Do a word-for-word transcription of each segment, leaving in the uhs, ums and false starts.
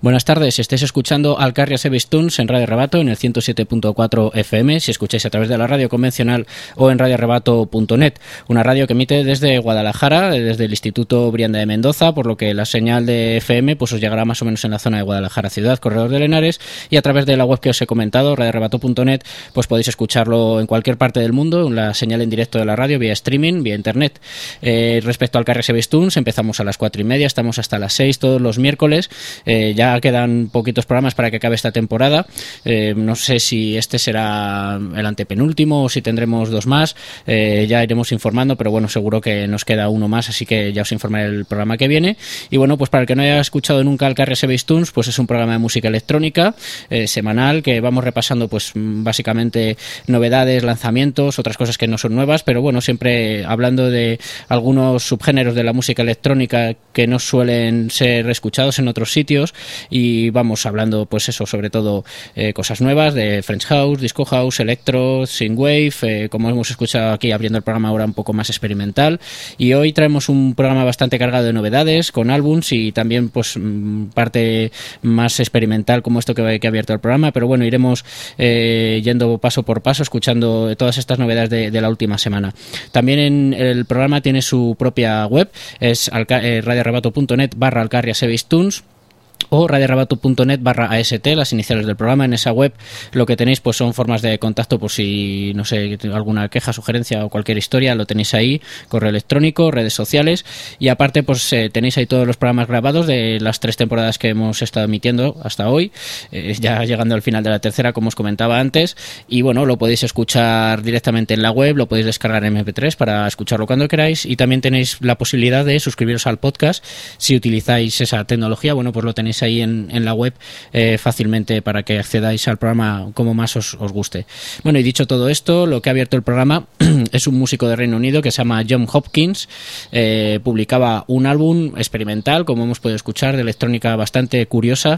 Buenas tardes, estáis escuchando Alcarria Sevis Tunes en Radio Arrebato en el ciento siete punto cuatro F M, si escucháis a través de la radio convencional o en radio arrebato punto net, una radio que emite desde Guadalajara, desde el Instituto Brianda de Mendoza, por lo que la señal de F M pues os llegará más o menos en la zona de Guadalajara Ciudad, Corredor de Henares, y a través de la web que os he comentado, radio arrebato punto net, pues podéis escucharlo en cualquier parte del mundo, la señal en directo de la radio, vía streaming, vía internet. Eh, respecto al Alcarria Sevis Tunes, empezamos a las cuatro y media, estamos hasta las seis todos los miércoles, eh, ya quedan poquitos programas para que acabe esta temporada. Eh, no sé si este será el antepenúltimo o si tendremos dos más. Eh, ya iremos informando, pero bueno, seguro que nos queda uno más, así que ya os informaré el programa que viene. Y bueno, pues para el que no haya escuchado nunca Alcarria Sevis Tunes, pues es un programa de música electrónica eh, semanal que vamos repasando pues básicamente novedades, lanzamientos, otras cosas que no son nuevas, pero bueno, siempre hablando de algunos subgéneros de la música electrónica que no suelen ser escuchados en otros sitios, y vamos hablando pues eso, sobre todo eh, cosas nuevas de French House, Disco House, Electro, Synthwave, eh, como hemos escuchado aquí abriendo el programa ahora un poco más experimental. Y hoy traemos un programa bastante cargado de novedades, con álbums y también pues parte más experimental como esto que, que ha abierto el programa, pero bueno, iremos eh, yendo paso por paso, escuchando todas estas novedades de, de la última semana. También en el programa tiene su propia web, es eh, radio arrebato punto net barra Alcarria Sevis Tunes o radio arrebato punto net barra A S T, las iniciales del programa. En esa web lo que tenéis pues son formas de contacto por si, no sé, alguna queja, sugerencia o cualquier historia, lo tenéis ahí, correo electrónico, redes sociales, y aparte pues eh, tenéis ahí todos los programas grabados de las tres temporadas que hemos estado emitiendo hasta hoy, eh, ya llegando al final de la tercera, como os comentaba antes, y bueno, lo podéis escuchar directamente en la web, lo podéis descargar en eme pe tres para escucharlo cuando queráis, y también tenéis la posibilidad de suscribiros al podcast si utilizáis esa tecnología. Bueno, pues lo tenéis ahí en, en la web eh, fácilmente para que accedáis al programa como más os, os guste. Bueno, y dicho todo esto, lo que ha abierto el programa es un músico de Reino Unido que se llama John Hopkins. Eh, publicaba un álbum experimental, como hemos podido escuchar, de electrónica bastante curiosa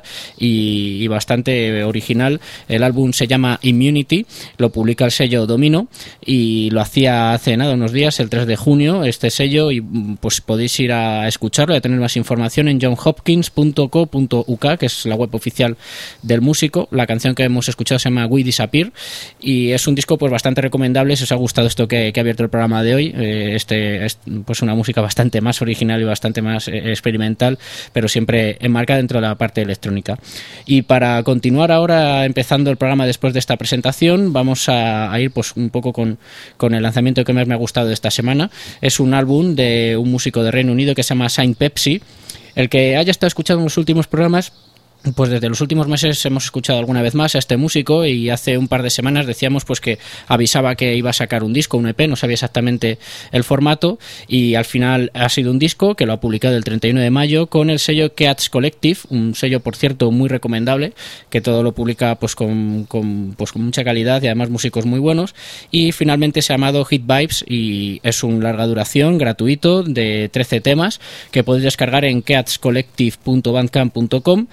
y, y bastante original. El álbum se llama Immunity, lo publica el sello Domino y lo hacía hace nada, unos días, el tres de junio, este sello, y pues podéis ir a escucharlo y a tener más información en john hopkins punto co punto u k, que es la web oficial del músico. La canción que hemos escuchado se llama We Disappear y es un disco pues bastante recomendable si os ha gustado esto que, que ha abierto el programa de hoy. Eh, este es pues una música bastante más original y bastante más eh, experimental, pero siempre enmarcada dentro de la parte electrónica. Y para continuar ahora, empezando el programa después de esta presentación, vamos a, a ir pues un poco con, con el lanzamiento que más me ha gustado de esta semana. Es un álbum de un músico de Reino Unido que se llama Saint Pepsi. El que haya estado escuchando en los últimos programas, pues desde los últimos meses hemos escuchado alguna vez más a este músico, y hace un par de semanas decíamos pues que avisaba que iba a sacar un disco, un E P, no sabía exactamente el formato, y al final ha sido un disco que lo ha publicado el treinta y uno de mayo con el sello Keats Collective, un sello por cierto muy recomendable, que todo lo publica pues con, con, pues con mucha calidad y además músicos muy buenos. Y finalmente se ha llamado Hit Vibes y es un larga duración gratuito de trece temas que podéis descargar en keats collective punto bandcamp punto com.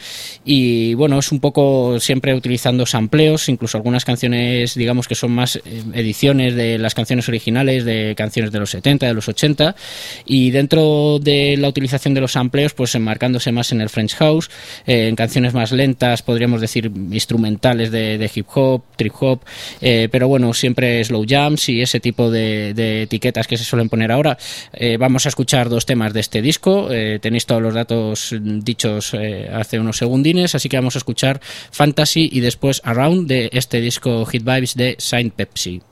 Y bueno, es un poco siempre utilizando sampleos, incluso algunas canciones digamos que son más ediciones de las canciones originales, de canciones de los setenta, de los ochenta, y dentro de la utilización de los sampleos pues enmarcándose más en el French House, eh, en canciones más lentas, podríamos decir instrumentales de, de hip hop, trip hop, eh, pero bueno, siempre slow jams y ese tipo de, de etiquetas que se suelen poner ahora. Eh, vamos a escuchar dos temas de este disco, eh, tenéis todos los datos dichos eh, hace unos segundos, así que vamos a escuchar Fantasy y después Around de este disco Hit Vibes de Saint Pepsi.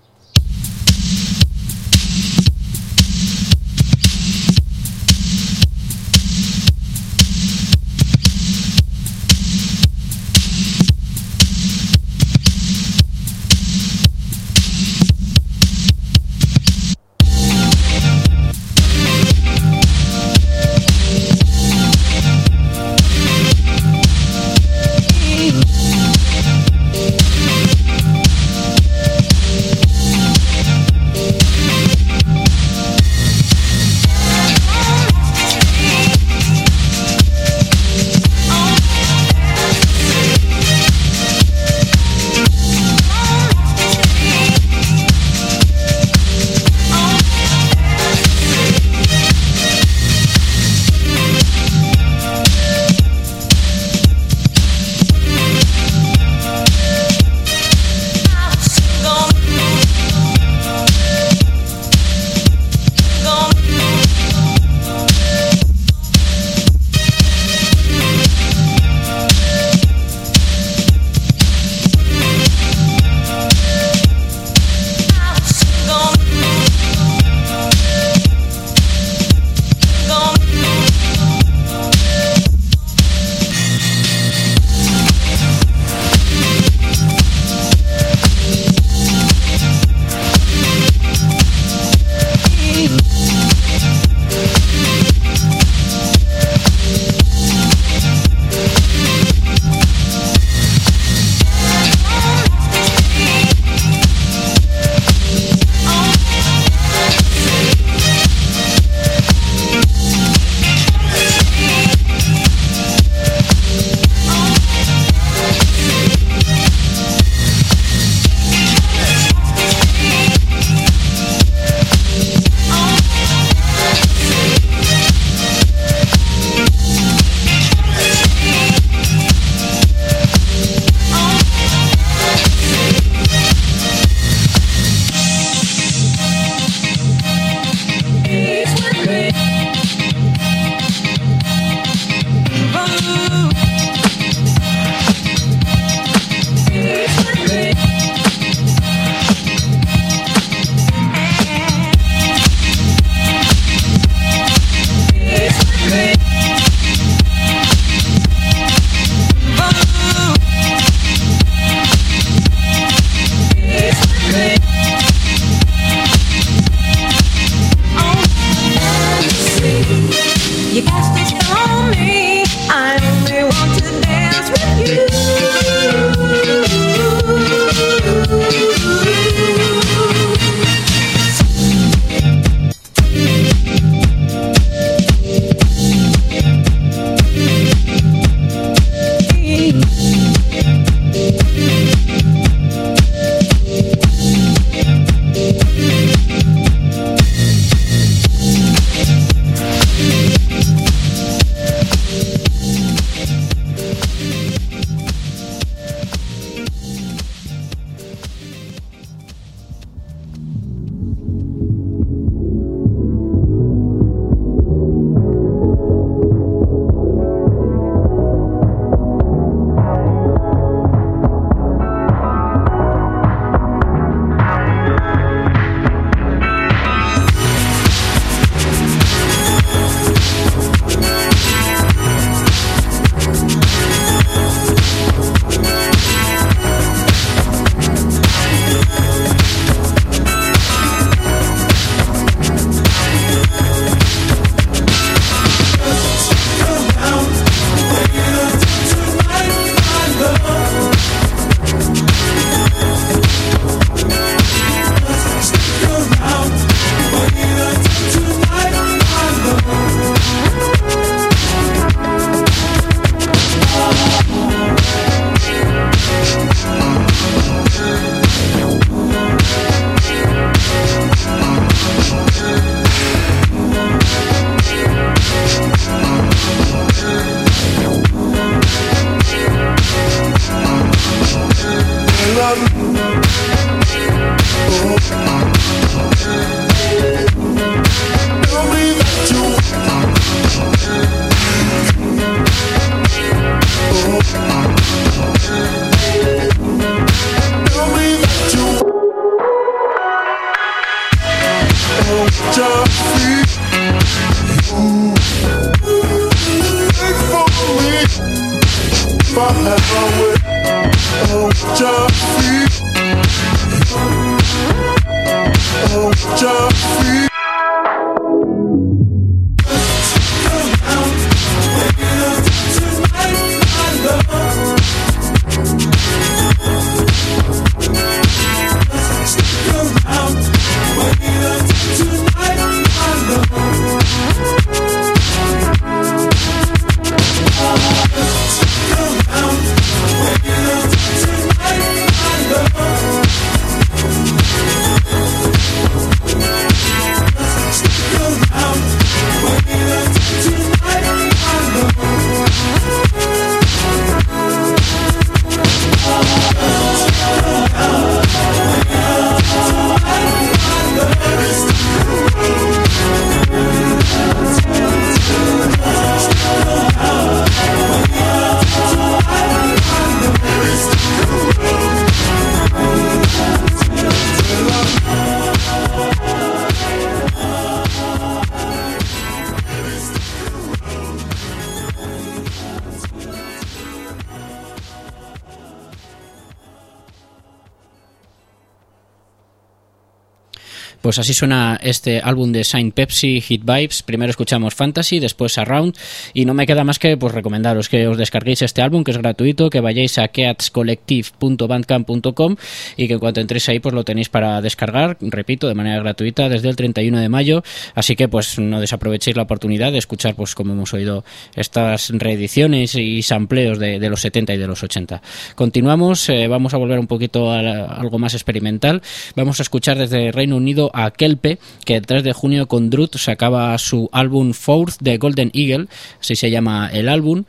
Pues así suena este álbum de Saint Pepsi, Hit Vibes. Primero escuchamos Fantasy, después Around, y no me queda más que pues recomendaros que os descarguéis este álbum, que es gratuito, que vayáis a keatscollective punto bandcamp punto com y que en cuanto entréis ahí pues lo tenéis para descargar, repito, de manera gratuita desde el treinta y uno de mayo, así que pues no desaprovechéis la oportunidad de escuchar, pues como hemos oído, estas reediciones y sampleos de, de los setenta y de los ochenta. Continuamos, eh, vamos a volver un poquito a, la, a algo más experimental. Vamos a escuchar desde Reino Unido a Kelpe, que el tres de junio con Drut sacaba su álbum Fourth de Golden Eagle, así se llama el álbum.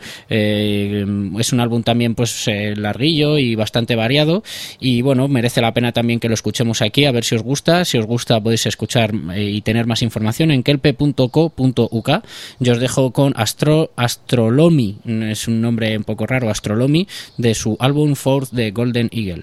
Eh, es un álbum también pues eh, larguillo y bastante variado, y bueno, merece la pena también que lo escuchemos aquí, a ver si os gusta. Si os gusta podéis escuchar eh, y tener más información en kelpe punto co punto uk. Yo os dejo con Astro, Astrolomi, es un nombre un poco raro, Astrolomi, de su álbum Fourth de Golden Eagle.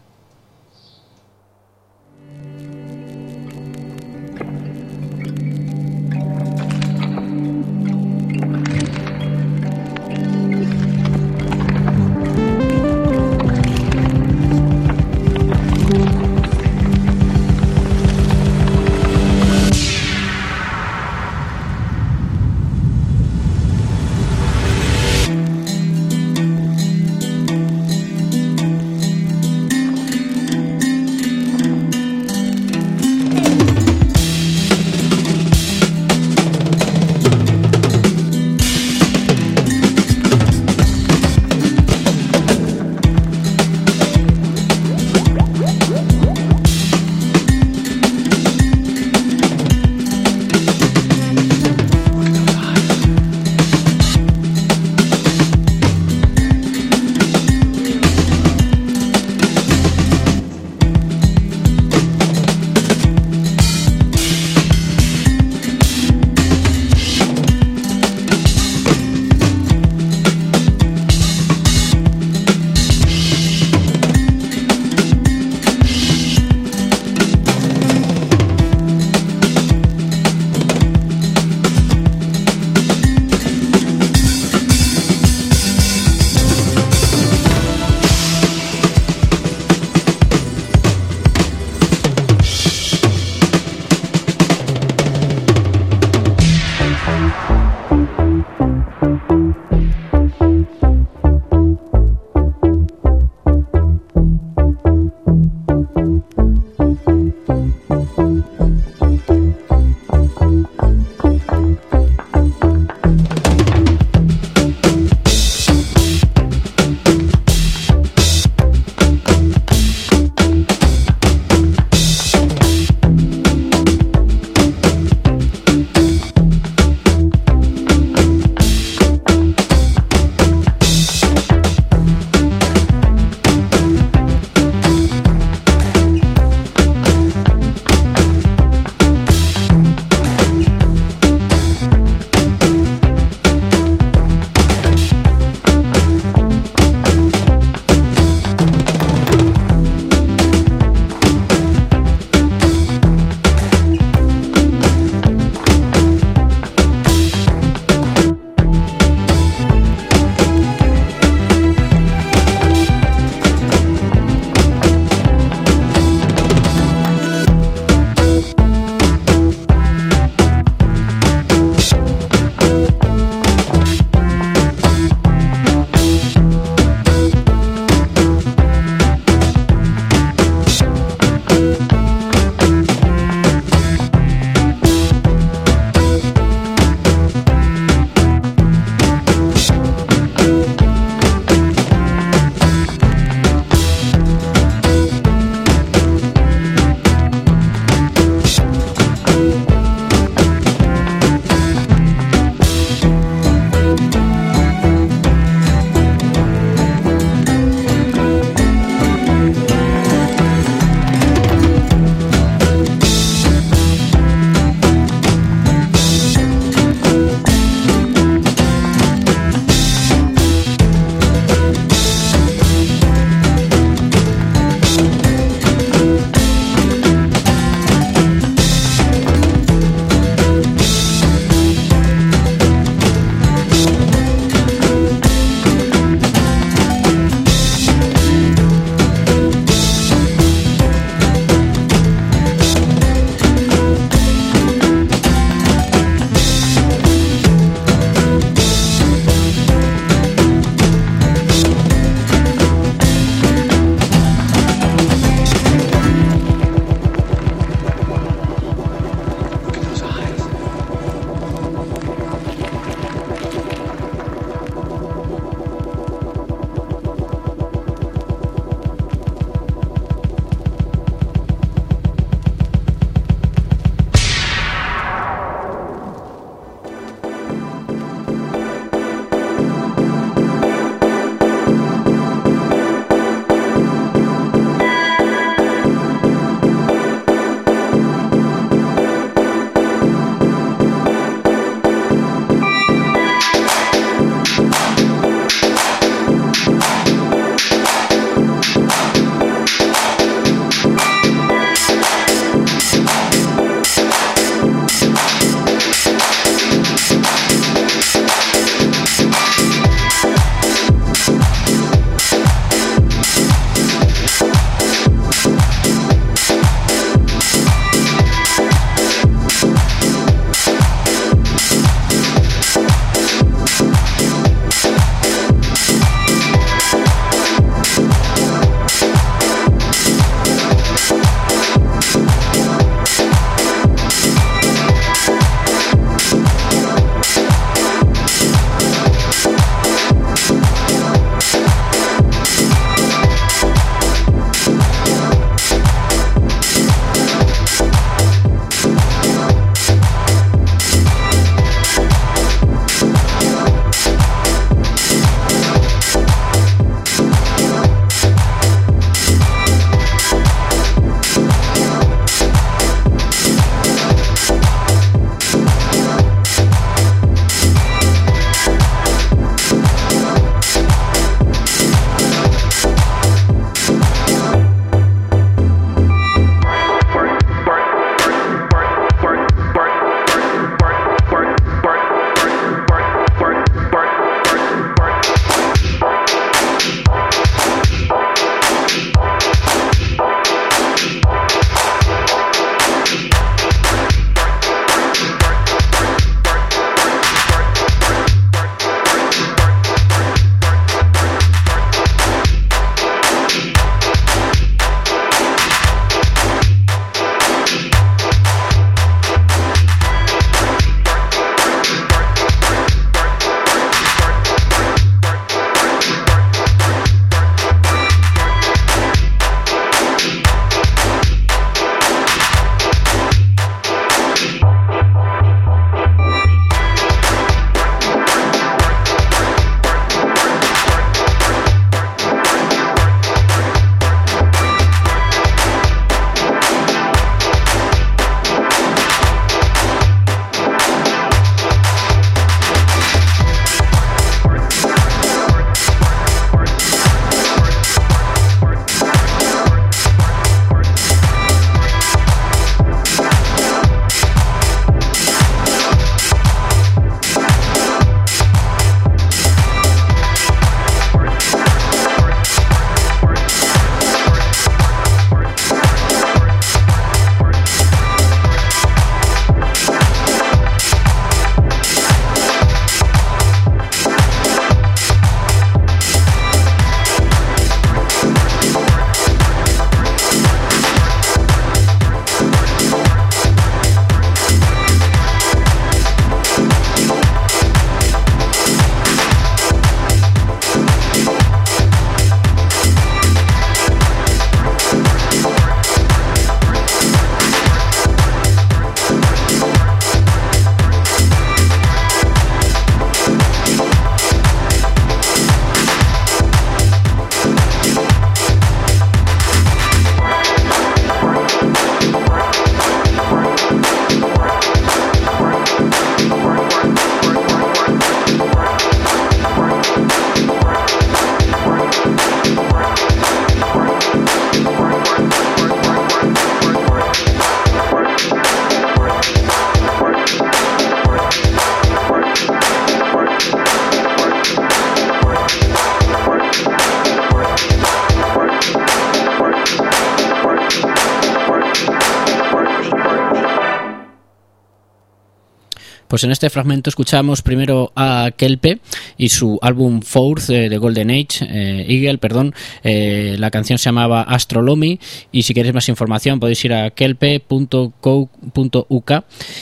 Pues en este fragmento escuchamos primero a Kelpe y su álbum Fourth eh, de Golden Age, eh, Eagle, perdón. Eh, la canción se llamaba Astrolomy, y si queréis más información podéis ir a kelpe punto co punto u k.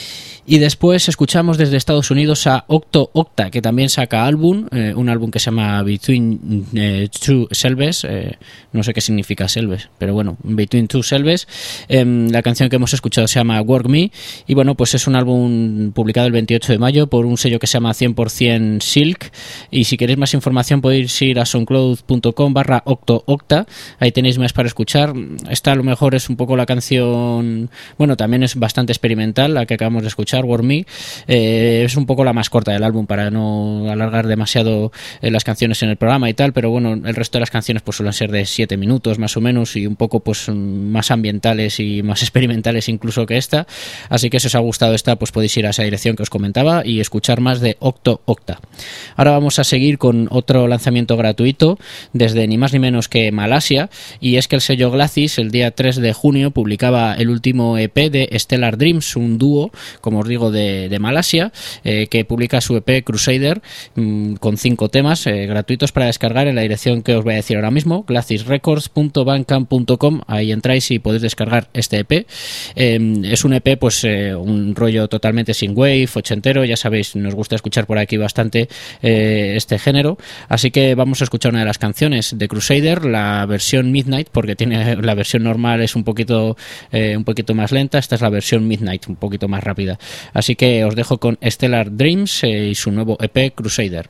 Y después escuchamos desde Estados Unidos a Octo Octa, que también saca álbum, eh, un álbum que se llama Between eh, Two Selves, eh, no sé qué significa Selves, pero bueno, Between Two Selves. Eh, la canción que hemos escuchado se llama Work Me, y bueno, pues es un álbum publicado el veintiocho de mayo por un sello que se llama cien por ciento Silk, y si queréis más información podéis ir a soundcloud punto com barra Octo Octa, ahí tenéis más para escuchar. Esta a lo mejor es un poco la canción, bueno, también es bastante experimental, la que acabamos de escuchar, Work Me. Eh, es un poco la más corta del álbum para no alargar demasiado eh, las canciones en el programa y tal, pero bueno, el resto de las canciones pues suelen ser de siete minutos más o menos, y un poco pues más ambientales y más experimentales incluso que esta, así que si os ha gustado esta pues podéis ir a esa dirección que os comentaba y escuchar más de Octo Octa. Ahora vamos a seguir con otro lanzamiento gratuito desde ni más ni menos que Malasia, y es que el sello Glacis el día tres de junio publicaba el último E P de Stellar Dreams, un dúo, como os digo, de, de Malasia, eh, que publica su E P Crusader mmm, con cinco temas eh, gratuitos para descargar en la dirección que os voy a decir ahora mismo, glacis records punto bandcamp punto com. Ahí entráis y podéis descargar este E P. Eh, es un E P, pues eh, un rollo totalmente synthwave, ochentero, ya sabéis, nos gusta escuchar por aquí bastante eh, este género, así que vamos a escuchar una de las canciones de Crusader, la versión Midnight, porque tiene la versión normal es un poquito eh, un poquito más lenta, esta es la versión Midnight, un poquito más rápida. Así que os dejo con Stellar Dreams eh, y su nuevo E P Crusader.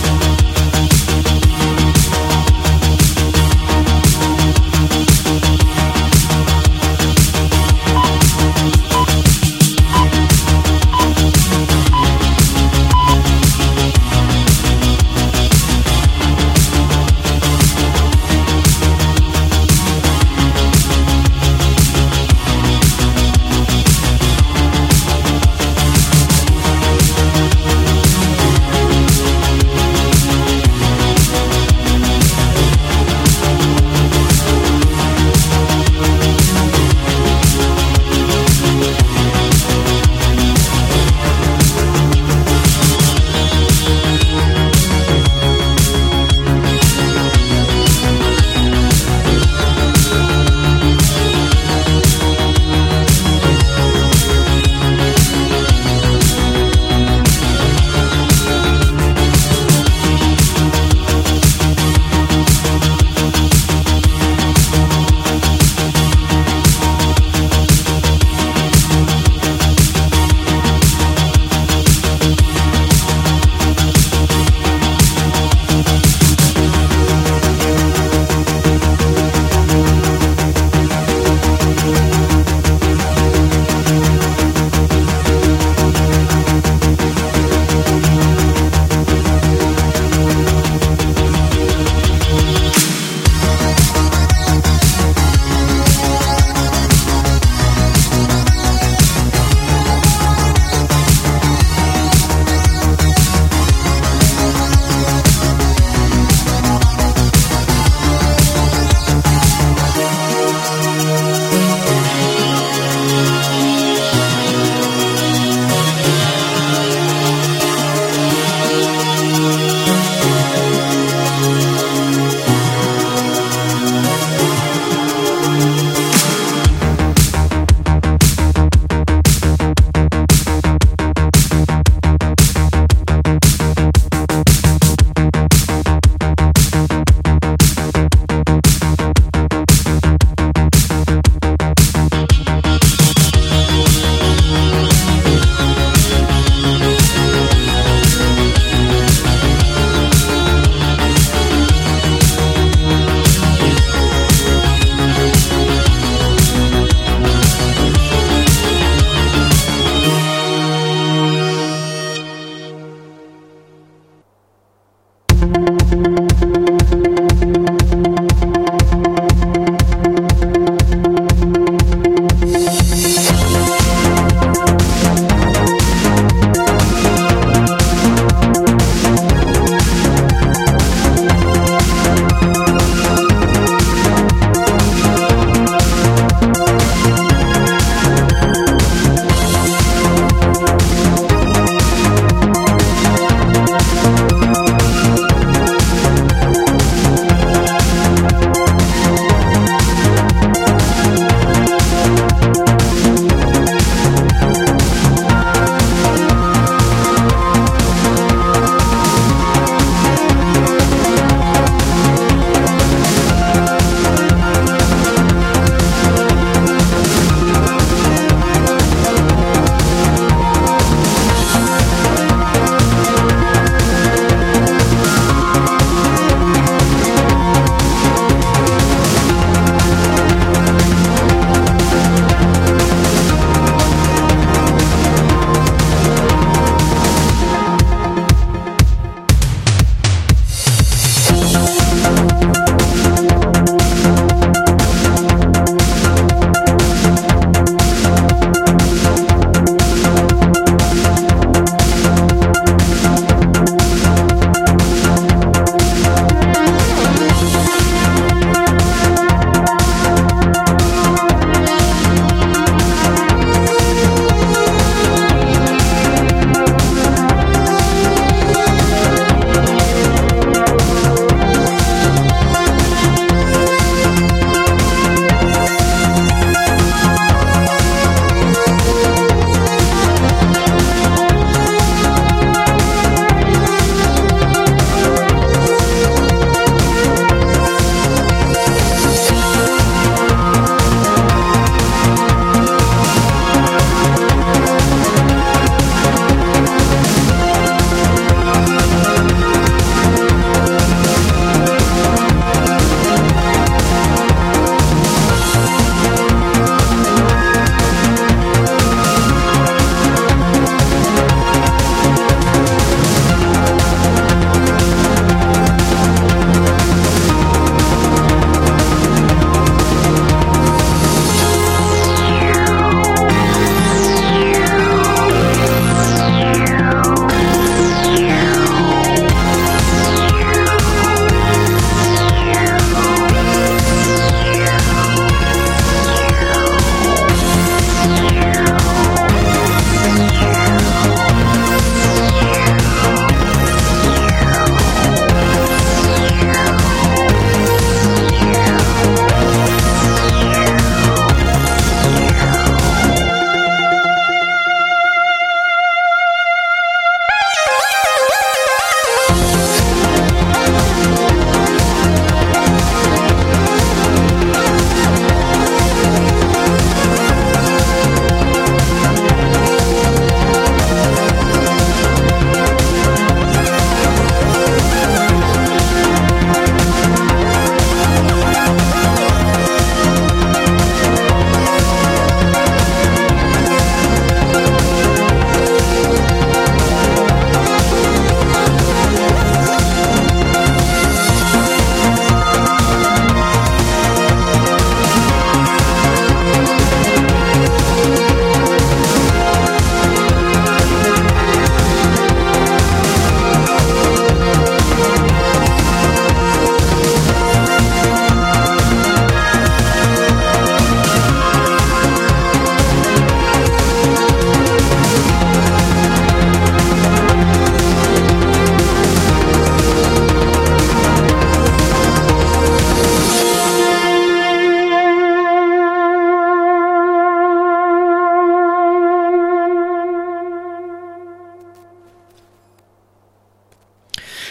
We'll be right back.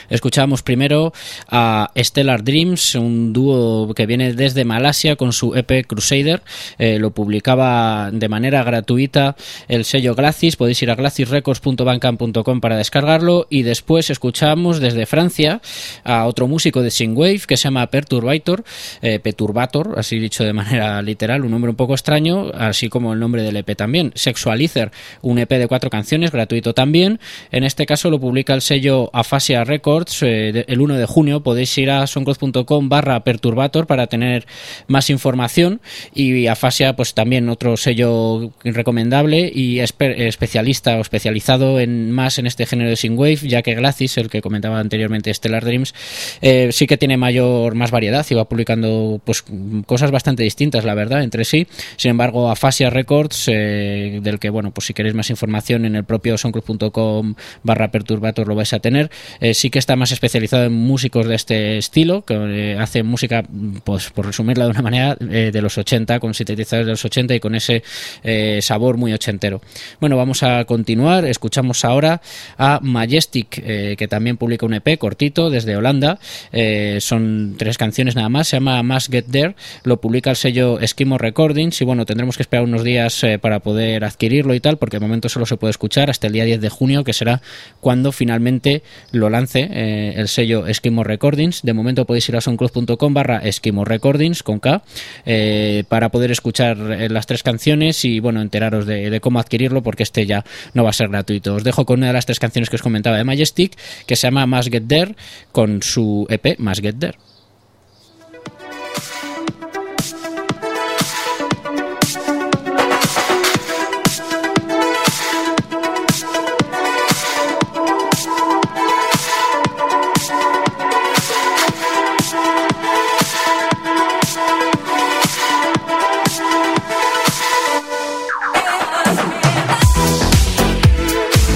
Escuchamos primero a Stellar Dreams, un dúo que viene desde Malasia con su E P Crusader. Eh, lo publicaba de manera gratuita el sello Glacis. Podéis ir a glacis records punto bandcamp punto com para descargarlo. Y después escuchamos desde Francia a otro músico de synthwave que se llama Perturbator, eh, Perturbator, así dicho de manera literal, un nombre un poco extraño, así como el nombre del E P también. Sexualizer, un E P de cuatro canciones, gratuito también. En este caso lo publica el sello Aphasia Records. Eh, el uno de junio podéis ir a soundcloud punto com barra Perturbator para tener más información. Y Aphasia, pues también otro sello recomendable y espe- especialista o especializado en más en este género de synthwave, ya que Glacis, el que comentaba anteriormente, Stellar Dreams, eh, sí que tiene mayor más variedad y va publicando pues cosas bastante distintas, la verdad, entre sí. Sin embargo, Aphasia Records, eh, del que, bueno, pues si queréis más información en el propio soundcloud punto com barra Perturbator lo vais a tener, eh, sí que está más especializado en músicos de este estilo, que eh, hace música, pues por resumirla de una manera, eh, de los ochenta, con sintetizadores de los ochenta y con ese eh, sabor muy ochentero. Bueno, vamos a continuar. Escuchamos ahora a Majestic, eh, que también publica un E P cortito desde Holanda. Eh, son tres canciones nada más, se llama Must Get There, lo publica el sello Eskimo Recordings y bueno, tendremos que esperar unos días eh, para poder adquirirlo y tal, porque de momento solo se puede escuchar hasta el día diez de junio, que será cuando finalmente lo lance eh, el sello Eskimo Recordings. De momento podéis ir a soundcloud punto com barra Eskimo Recordings con K eh, para poder escuchar eh, las tres canciones y bueno, enteraros de, de cómo adquirirlo, porque este ya no va a ser gratuito. Os dejo con una de las tres canciones que os comentaba de Majestic, que se llama Must Get There, con su E P Must Get There.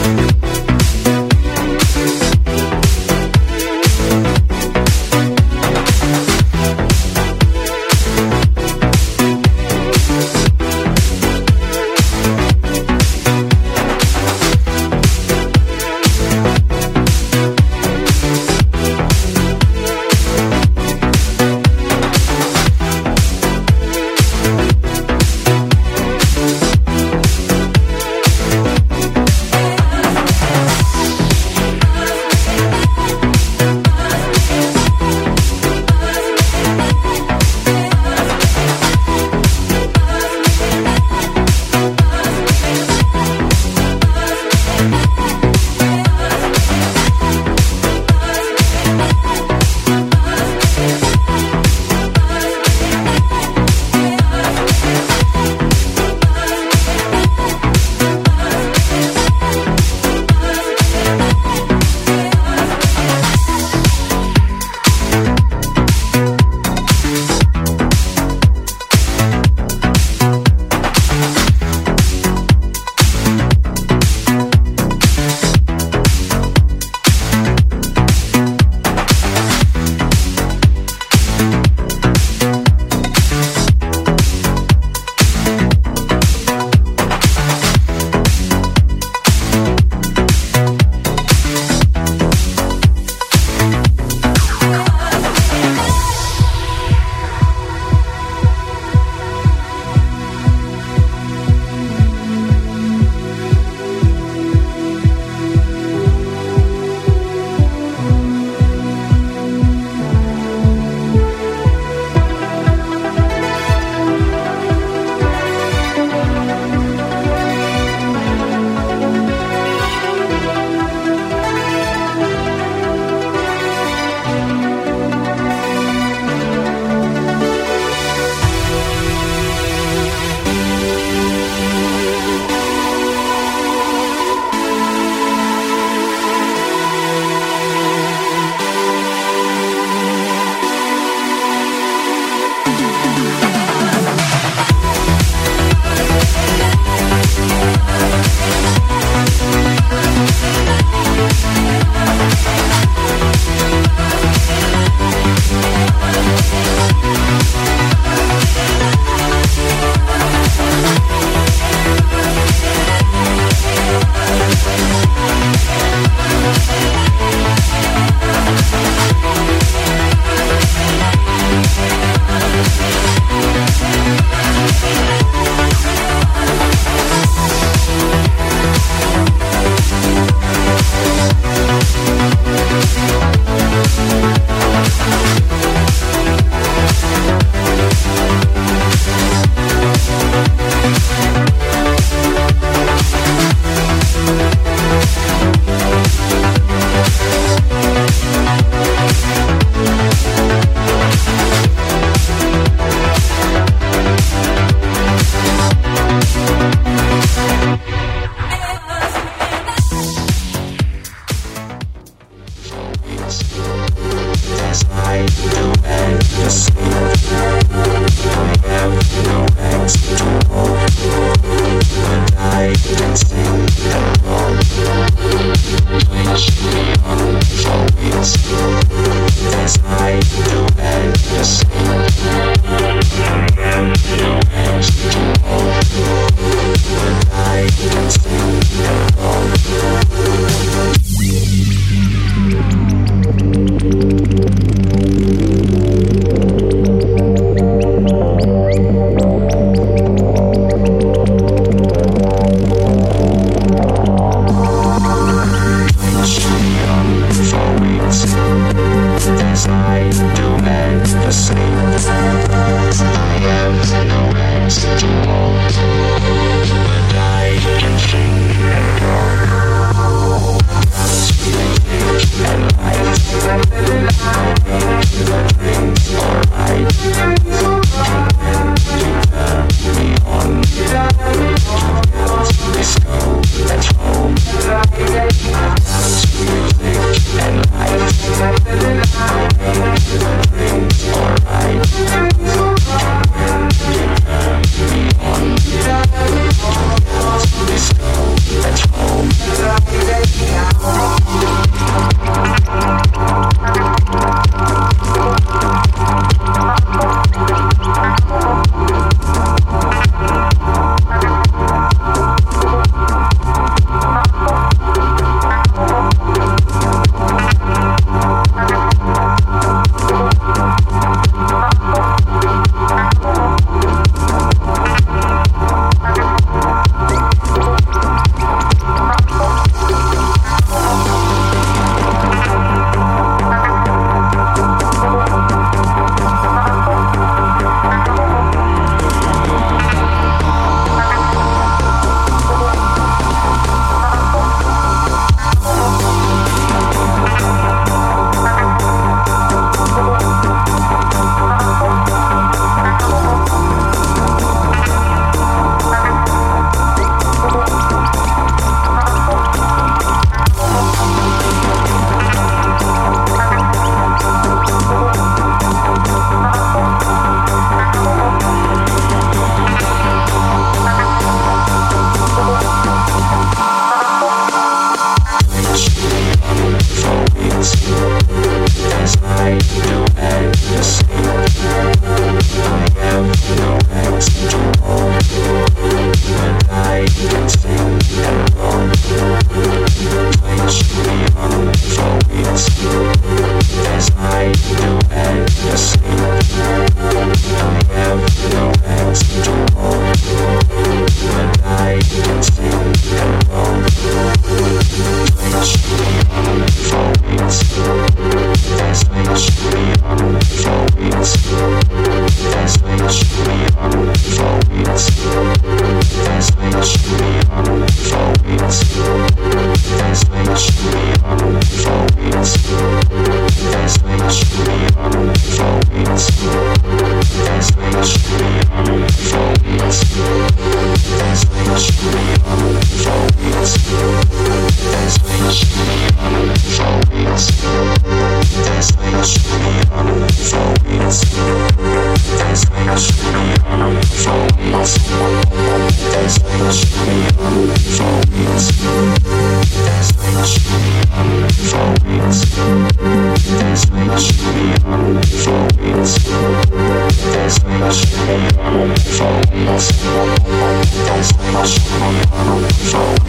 We'll be right back.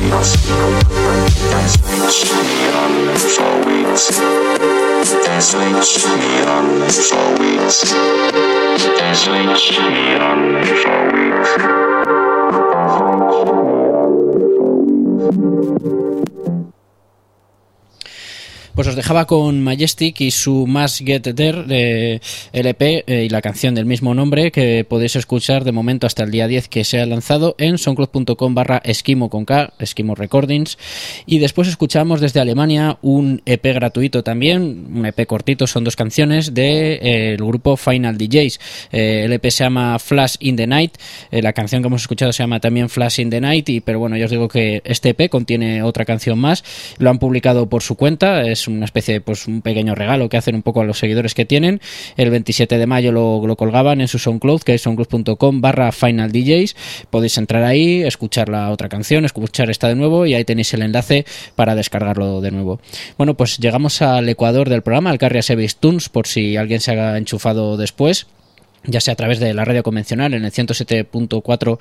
Pues os dejaba con Majestic y su Must Get There eh, L P eh, y la canción del mismo nombre, que podéis escuchar de momento hasta el día diez, que se ha lanzado en soundcloud.com barra esquimo con K, Esquimo Recordings. Y después escuchamos desde Alemania un E P gratuito también, un E P cortito, son dos canciones del de, eh, grupo Final D Js. Eh, el E P se llama Flash in the Night, eh, la canción que hemos escuchado se llama también Flash in the Night, y pero bueno, yo os digo que este E P contiene otra canción más, lo han publicado por su cuenta, es una especie de pues, un pequeño regalo que hacen un poco a los seguidores que tienen. El veintisiete de mayo lo, lo colgaban en su SoundCloud, que es soundcloud.com barra Final D Js. Podéis entrar ahí, escuchar la otra canción, escuchar esta de nuevo, y ahí tenéis el enlace para descargarlo de nuevo. Bueno, pues llegamos al ecuador del programa, al Carrier Service Tunes, por si alguien se ha enchufado después, ya sea a través de la radio convencional en el ciento siete punto cuatro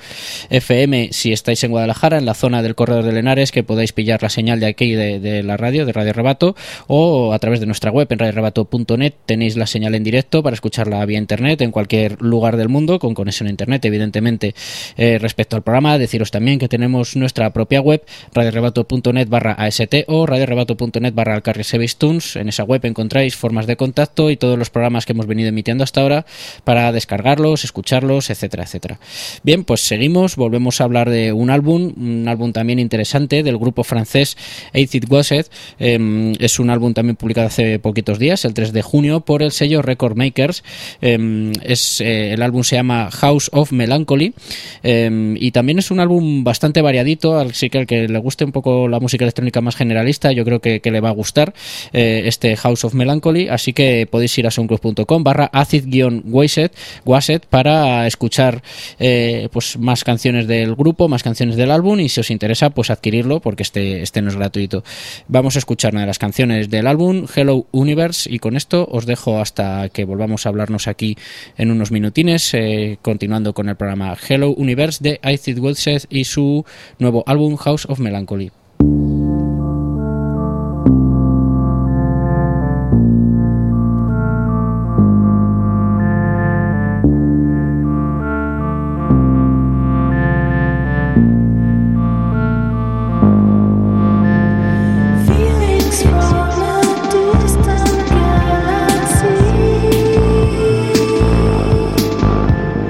F M si estáis en Guadalajara, en la zona del Corredor del Henares, que podáis pillar la señal de aquí de, de la radio, de Radio Rebato, o a través de nuestra web en radio rebato punto net tenéis la señal en directo para escucharla vía internet en cualquier lugar del mundo, con conexión a internet, evidentemente. Eh, respecto al programa, deciros también que tenemos nuestra propia web, radio rebato punto net barra A S T o radio rebato punto net barra Carrier Service Tunes. En esa web encontráis formas de contacto y todos los programas que hemos venido emitiendo hasta ahora para descargarlos, escucharlos, etcétera, etcétera. Bien, pues seguimos, volvemos a hablar de un álbum, un álbum también interesante del grupo francés Acid Washed. Eh, es un álbum también publicado hace poquitos días, el tres de junio, por el sello Record Makers. Eh, es, eh, el álbum se llama House of Melancholy, eh, y también es un álbum bastante variadito, así que al que le guste un poco la música electrónica más generalista, yo creo que, que le va a gustar eh, este House of Melancholy, así que podéis ir a soundcloud.com barra acid-washed Washed para escuchar eh, pues más canciones del grupo, más canciones del álbum, y si os interesa pues adquirirlo, porque este, este no es gratuito. Vamos a escuchar una de las canciones del álbum, Hello Universe, y con esto os dejo hasta que volvamos a hablarnos aquí en unos minutines, eh, continuando con el programa. Hello Universe de Acid Washed y su nuevo álbum House of Melancholy.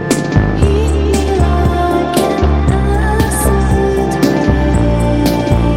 He like an acid rain.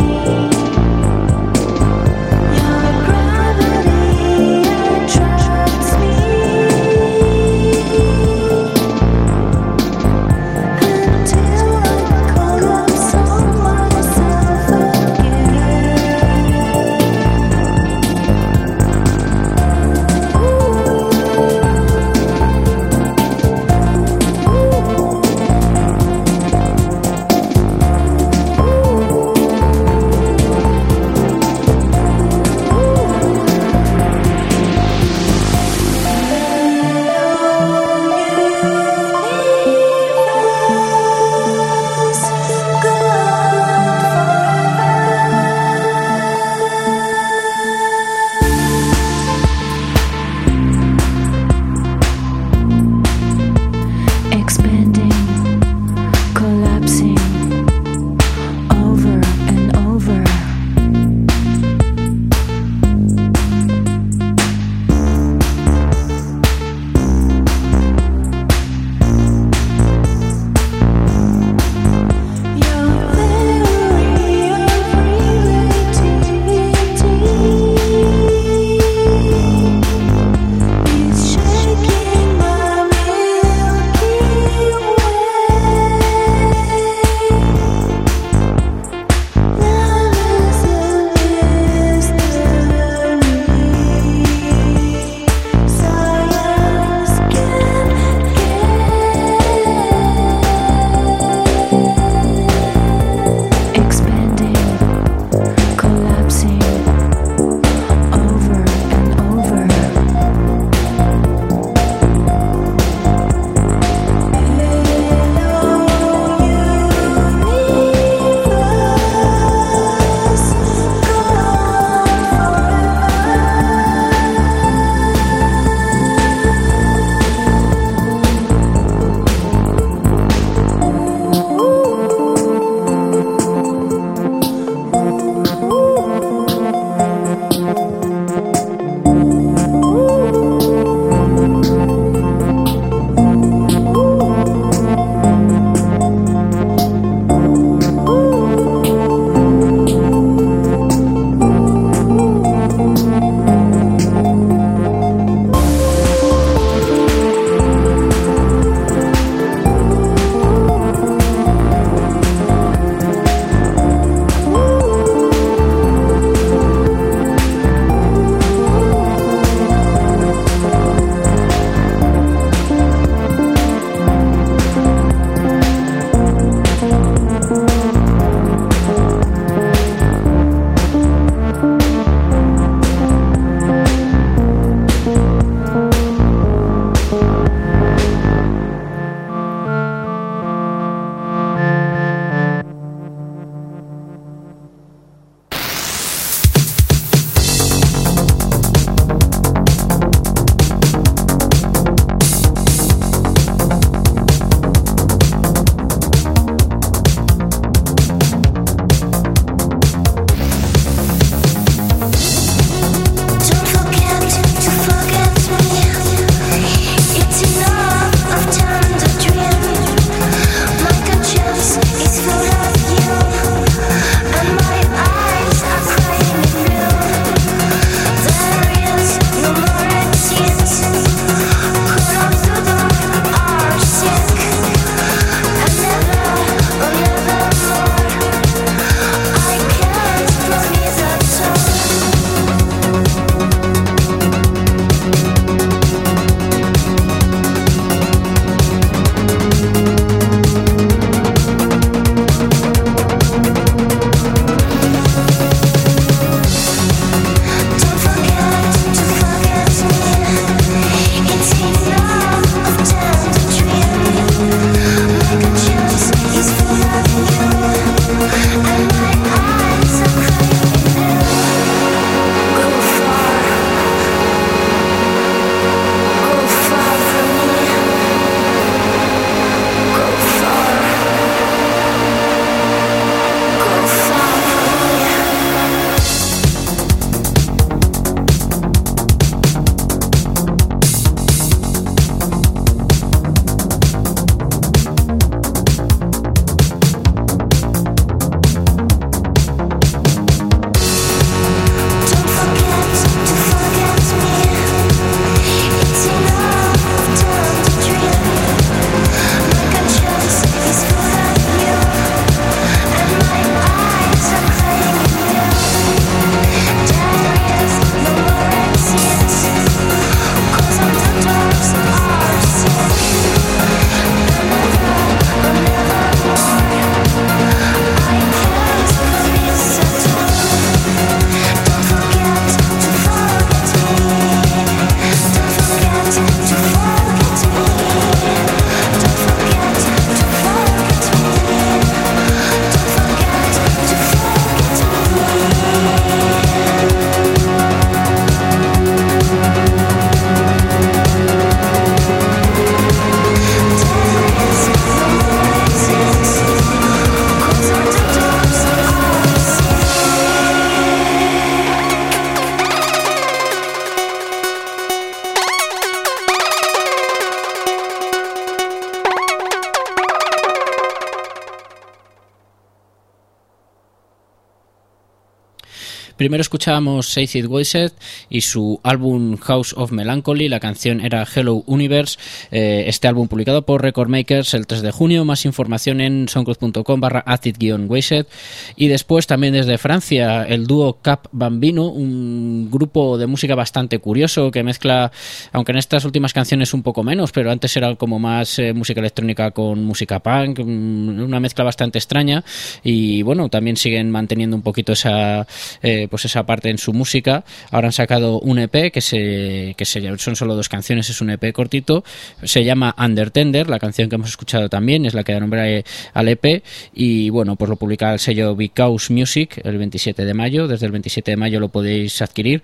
Primero escuchábamos Seized Wasted y su álbum House of Melancholy. La canción era Hello Universe. Eh, este álbum publicado por Record Makers el tres de junio. Más información en soundcloud.com barra acid-wasted. Y después también desde Francia el dúo Cap Bambino, un grupo de música bastante curioso que mezcla, aunque en estas últimas canciones un poco menos, pero antes era como más eh, música electrónica con música punk, una mezcla bastante extraña. Y bueno, también siguen manteniendo un poquito esa eh, pues esa parte en su música. Ahora han sacado un E P que se que se son solo dos canciones, es un E P cortito, se llama Undertender. La canción que hemos escuchado también es la que da nombre al E P, y bueno, pues lo publica el sello Because Music el veintisiete de mayo. Desde el veintisiete de mayo lo podéis adquirir,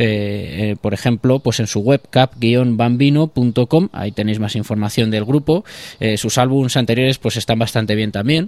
eh, eh, por ejemplo, pues en su web cap guion bambino punto com. Ahí tenéis más información del grupo. Eh, sus álbumes anteriores pues están bastante bien también,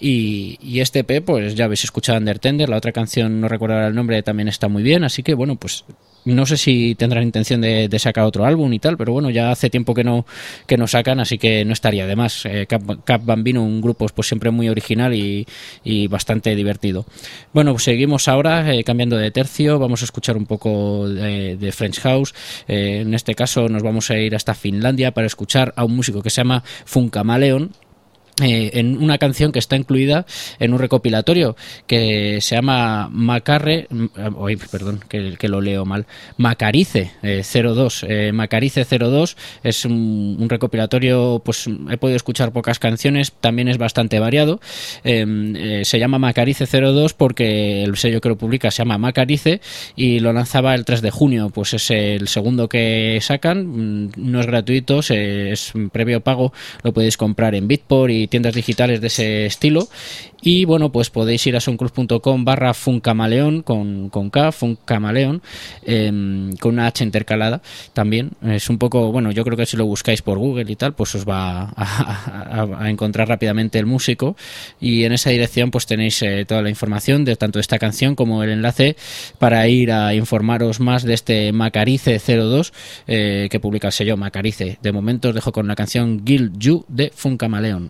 y, y este E P pues ya habéis escuchado Undertender. La otra canción no recuerdo ahora el nombre, también está muy bien, así que bueno, pues no sé si tendrán intención de, de sacar otro álbum y tal, pero bueno, ya hace tiempo que no que no sacan, así que no estaría de más. eh, Cap, Cap Bambino, un grupo pues siempre muy original y, y bastante divertido. Bueno, pues seguimos ahora eh, cambiando de tercio. Vamos a escuchar un poco de, de French House. Eh, en este caso nos vamos a ir hasta Finlandia para escuchar a un músico que se llama Funkamaleon, Eh, en una canción que está incluida en un recopilatorio que se llama Macarre, oh, perdón, que, que lo leo mal, Macarice eh, cero dos. eh, Macarice cero dos es un, un recopilatorio, pues he podido escuchar pocas canciones, también es bastante variado. eh, eh, se llama Macarice cero dos porque el sello que lo publica se llama Macarice y lo lanzaba el tres de junio, pues es el segundo que sacan. No es gratuito, es previo pago, lo podéis comprar en Beatport y tiendas digitales de ese estilo. Y bueno, pues podéis ir a soundcloud.com barra Funkamaleon con, con K, Funkamaleon, eh, con una H intercalada también. Es un poco, bueno, yo creo que si lo buscáis por Google y tal, pues os va a, a, a encontrar rápidamente el músico, y en esa dirección pues tenéis eh, toda la información de tanto esta canción como el enlace para ir a informaros más de este Macarice cero dos eh, que publica el sello Macarice. De momento os dejo con la canción Guild You de Funkamaleon.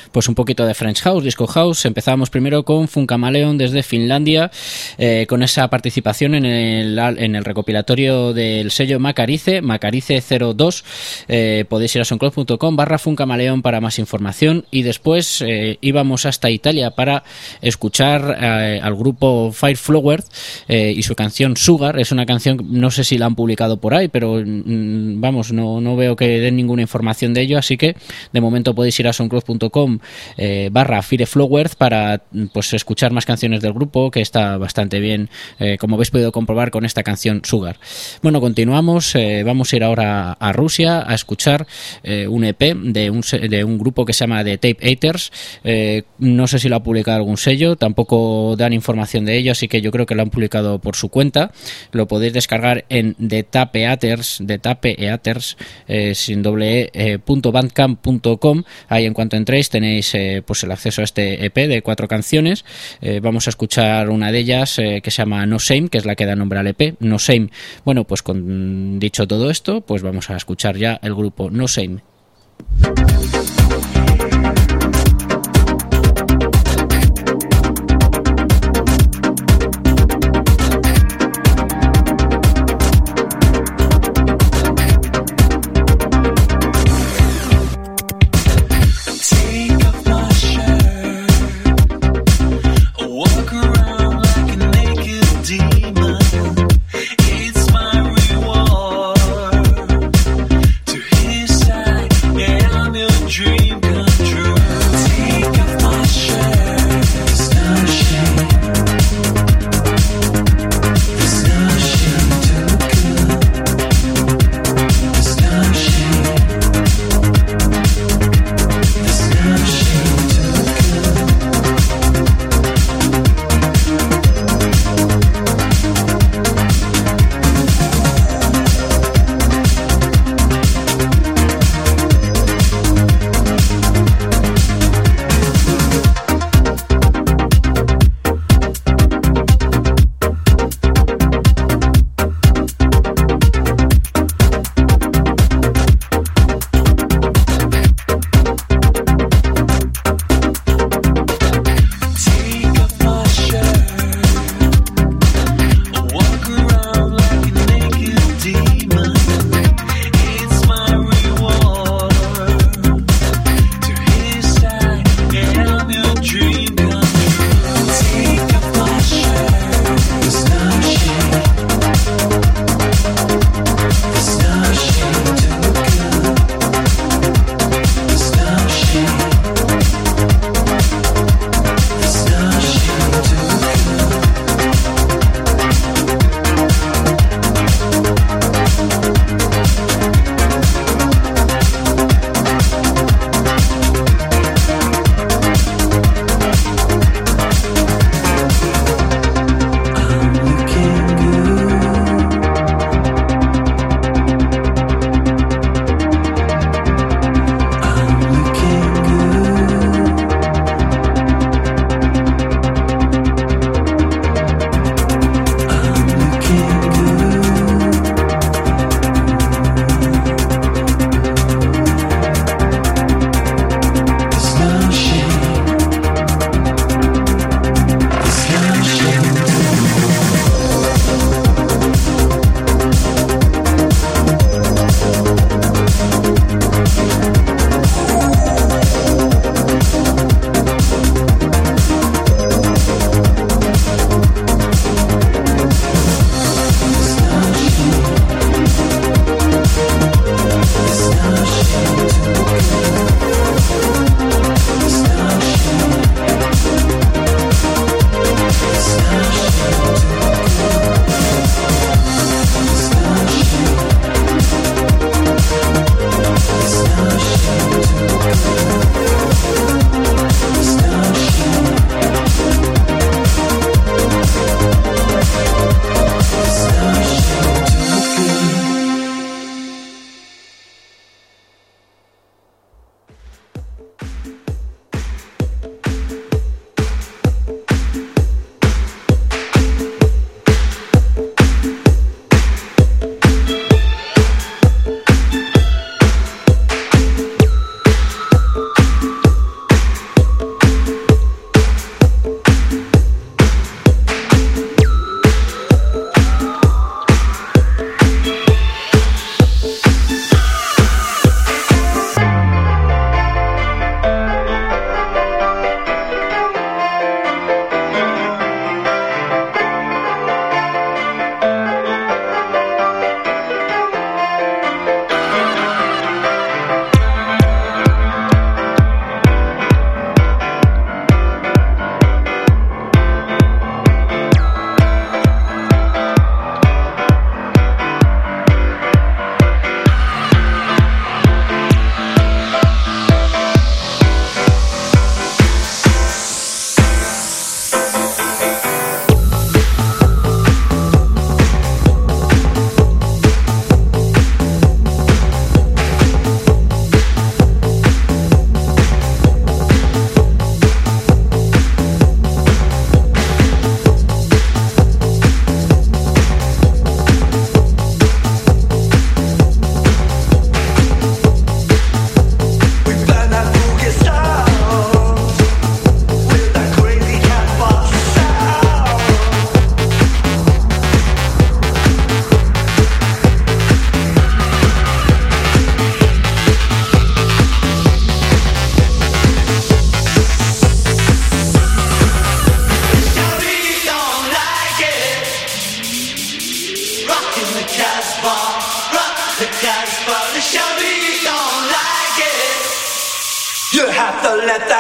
pues un poquito de French House, Disco House. Empezamos primero con Funkamaleon desde Finlandia, eh, con esa participación en el, en el recopilatorio del sello Macarice, Macarice cero dos. Eh, podéis ir a soundcloud punto com barra Funkamaleon para más información. Y después eh, íbamos hasta Italia para escuchar eh, al grupo Fireflower eh, y su canción Sugar. Es una canción, no sé si la han publicado por ahí, pero mmm, vamos, no, no veo que den ninguna información de ello, así que de momento podéis ir a soundcloud punto com eh, barra Fireflower para pues escuchar más canciones del grupo, que está bastante bien, eh, como habéis podido comprobar con esta canción Sugar. Bueno, continuamos, eh, vamos a ir ahora a Rusia a escuchar eh, un E P de un, de un grupo que se llama The Tape Haters. Eh, no sé si lo ha publicado algún sello, tampoco dan información de ello, así que yo creo que lo han publicado por su cuenta. Lo podéis descargar en The Tape Haters, The Tape Haters, eh, sin doble e, eh, punto bandcamp punto com. Ahí en cuanto entréis tenéis eh, pues el acceso a este E P de cuatro canciones. Eh, vamos a escuchar una de ellas eh, que se llama No Shame, que es la que da nombre al E P, No Shame. Bueno, pues con dicho todo esto, pues vamos a escuchar ya el grupo No Shame. To his side, yeah, I'm your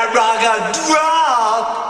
that rock a drop.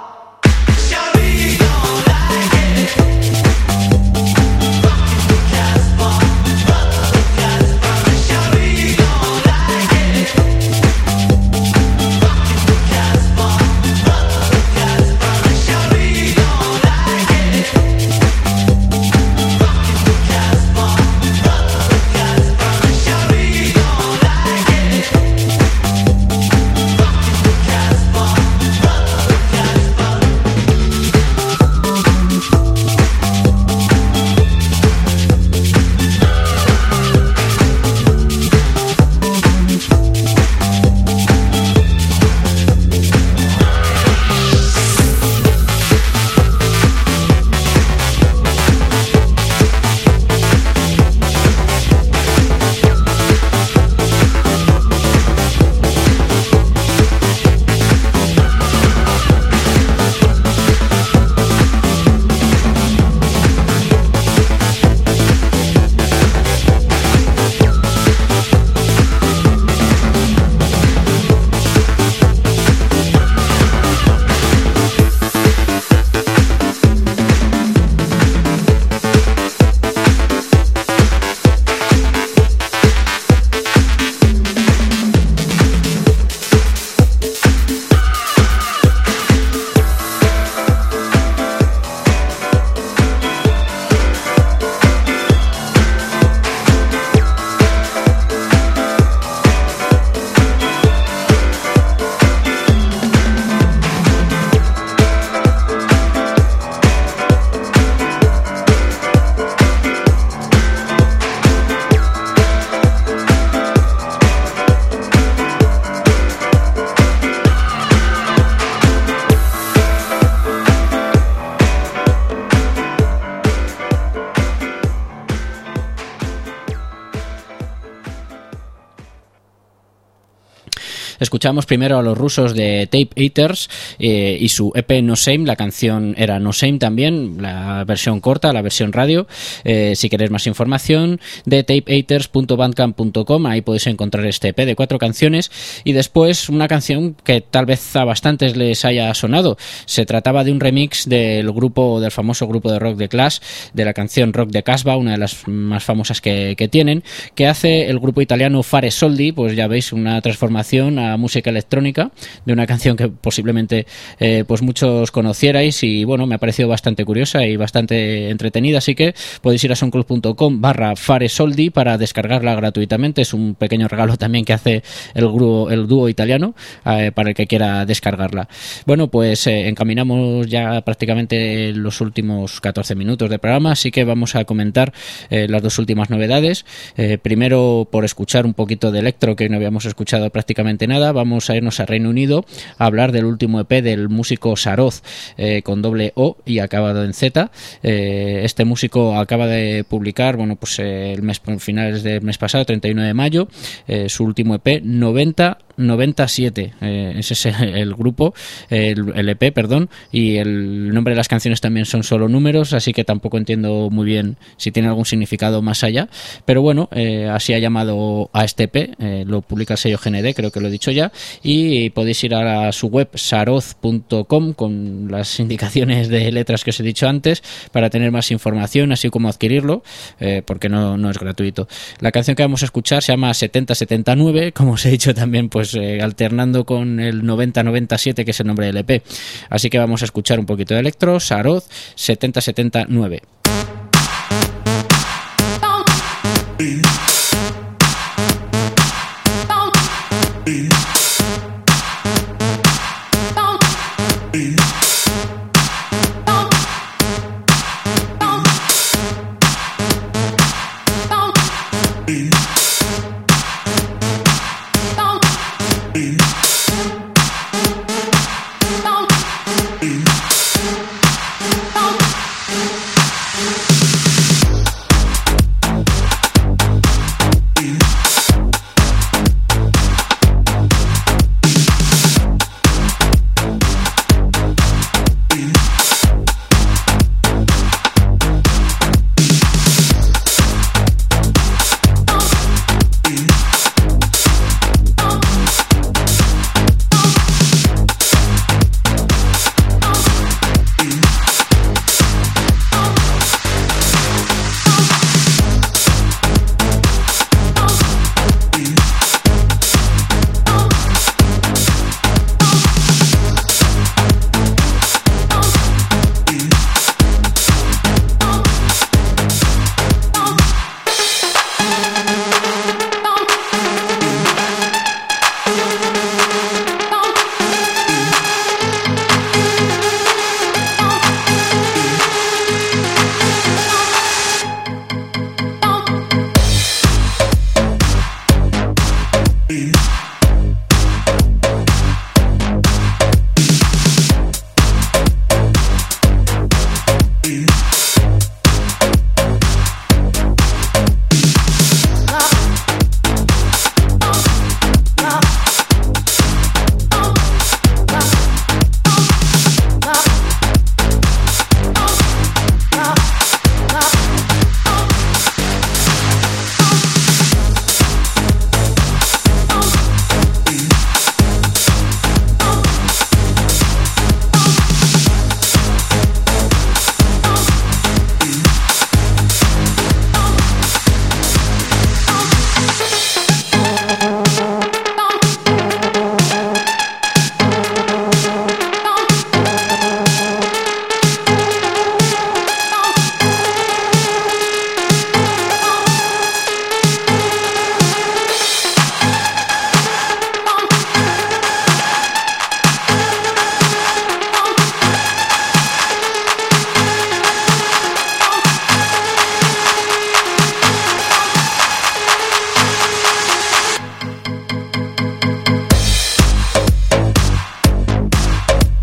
Escuchamos primero a los rusos de Tape Eaters eh, y su E P No Shame. La canción era No Shame también, la versión corta, la versión radio. Eh, si queréis más información, de tape eaters punto bandcamp punto com, ahí podéis encontrar este E P de cuatro canciones. Y después una canción que tal vez a bastantes les haya sonado. Se trataba de un remix del grupo, del famoso grupo de rock The Clash, de la canción Rock de Casbah, una de las más famosas que, que tienen, que hace el grupo italiano Fare Soldi. Pues ya veis, una transformación a música electrónica de una canción que posiblemente eh, pues muchos conocierais, y bueno, me ha parecido bastante curiosa y bastante entretenida, así que podéis ir a soundcloud punto com barra Fare Soldi para descargarla gratuitamente. Es un pequeño regalo también que hace el, grupo, el dúo italiano eh, para el que quiera descargarla. Bueno, pues eh, encaminamos ya prácticamente los últimos catorce minutos de programa, así que vamos a comentar eh, las dos últimas novedades. Eh, primero, por escuchar un poquito de electro, que no habíamos escuchado prácticamente nada, vamos a irnos a Reino Unido a hablar del último E P del músico Saroz, eh, con doble O y acabado en Z. Eh, este músico acaba de publicar, bueno, pues eh, el mes, finales del mes pasado, treinta y uno de mayo, eh, su último E P, noventa noventa y siete, eh, ese es el grupo, el, el E P, perdón, y el nombre de las canciones también son solo números, así que tampoco entiendo muy bien si tiene algún significado más allá, pero bueno, eh, así ha llamado a este E P, eh, lo publica el sello G N D, creo que lo he dicho ya, y podéis ir a su web saroz punto com con las indicaciones de letras que os he dicho antes para tener más información, así como adquirirlo, eh, porque no, no es gratuito. La canción que vamos a escuchar se llama setenta setenta y nueve, como os he dicho también, pues eh, alternando con el noventa noventa y siete, que es el nombre del E P. Así que vamos a escuchar un poquito de electro, Saroz, setenta setenta y nueve.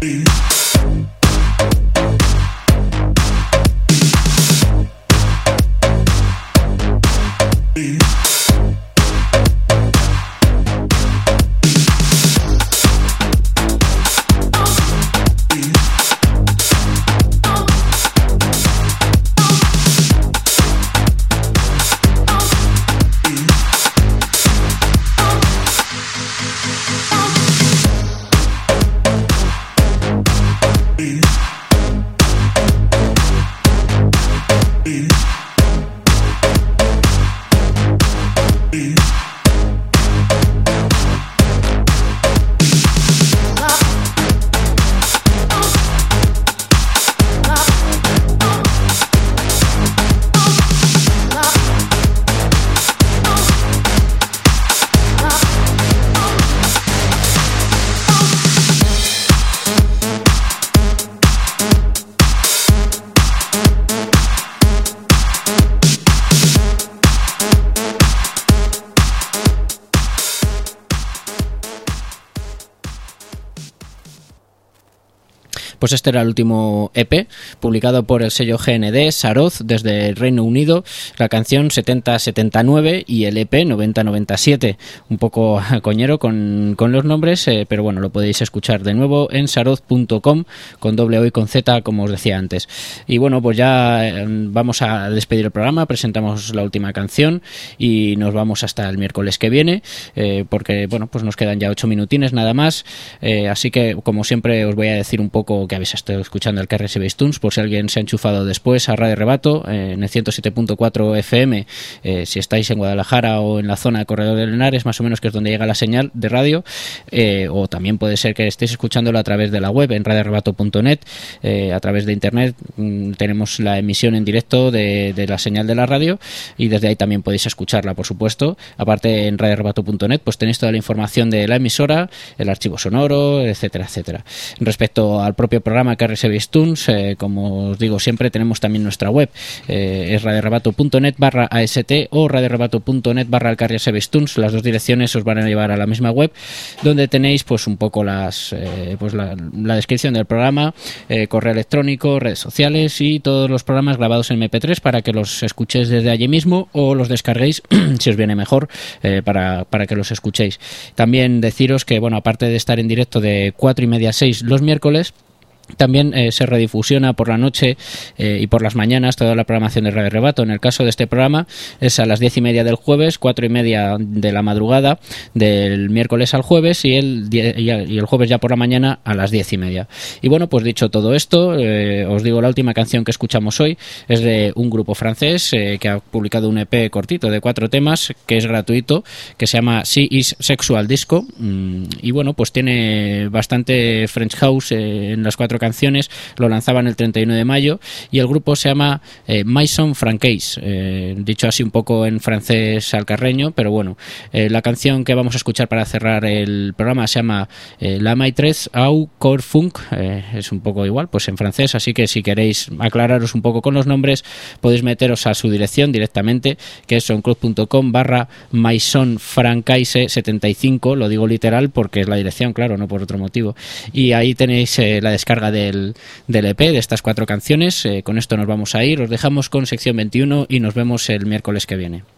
Pues este era el último E P publicado por el sello G N D, Saroz, desde el Reino Unido, la canción setenta setenta y nueve y el E P noventa noventa y siete, un poco coñero con, con los nombres, eh, pero bueno, lo podéis escuchar de nuevo en saroz punto com, con doble O y con Z, como os decía antes. Y bueno, pues ya eh, vamos a despedir el programa, presentamos la última canción y nos vamos hasta el miércoles que viene, eh, porque bueno, pues nos quedan ya ocho minutines nada más, eh, así que como siempre os voy a decir un poco que habéis estado escuchando el K R S Base Tunes, por si alguien se ha enchufado después a Radio Rebato, eh, en el ciento siete punto cuatro F M, eh, si estáis en Guadalajara o en la zona de Corredor del Henares, más o menos, que es donde llega la señal de radio, eh, o también puede ser que estéis escuchándolo a través de la web, en radio rebato punto net, eh, a través de internet. mmm, tenemos la emisión en directo de, de la señal de la radio y desde ahí también podéis escucharla, por supuesto. Aparte, en radio rebato punto net pues tenéis toda la información de la emisora, el archivo sonoro, etcétera, etcétera. Respecto al propio programa K R S Base Tunes, eh, como os digo siempre, tenemos también nuestra web, eh, es radio rebato punto net barra A S T o radio rebato punto net barra el K R S Base Tunes. Las dos direcciones os van a llevar a la misma web, donde tenéis pues un poco las eh, pues la, la descripción del programa, eh, correo electrónico, redes sociales y todos los programas grabados en eme pe tres para que los escuchéis desde allí mismo o los descarguéis si os viene mejor, eh, para, para que los escuchéis. También deciros que, bueno, aparte de estar en directo de cuatro y media a seis los miércoles, también eh, se redifusiona por la noche eh, y por las mañanas toda la programación de Radio Rebato. En el caso de este programa es a las diez y media del jueves, cuatro y media de la madrugada del miércoles al jueves y el, y el jueves ya por la mañana a las diez y media. Y bueno, pues dicho todo esto, eh, os digo, la última canción que escuchamos hoy es de un grupo francés eh, que ha publicado un E P cortito de cuatro temas, que es gratuito, que se llama She Is Sexual Disco, mm, y bueno, pues tiene bastante French House eh, en las cuatro canciones. Lo lanzaban el treinta y uno de mayo y el grupo se llama eh, Maison Francaise, eh, dicho así un poco en francés alcarreño, pero bueno, eh, la canción que vamos a escuchar para cerrar el programa se llama eh, La Maitresse au Corps Funk, eh, es un poco igual pues en francés, así que si queréis aclararos un poco con los nombres podéis meteros a su dirección directamente, que es soundcloud punto com barra Maison Francaise setenta y cinco, lo digo literal porque es la dirección, claro, no por otro motivo, y ahí tenéis eh, la descarga Del, del E P, de estas cuatro canciones. Eh, con esto nos vamos a ir, os dejamos con sección veintiuno y nos vemos el miércoles que viene.